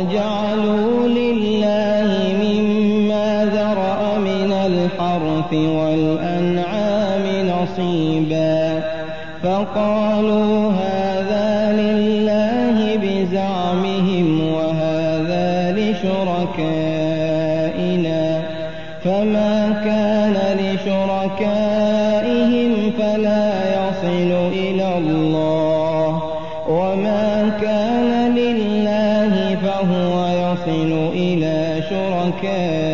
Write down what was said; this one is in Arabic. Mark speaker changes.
Speaker 1: وجعلوا لله مما ذرأ من الحرث والأنعام نصيبا فقالوا هذا لله بزعمهم وهذا لشركائنا فما كان لشركائهم فلا يصل إلى الله وما كان لله فهو يصل إلى شركائهم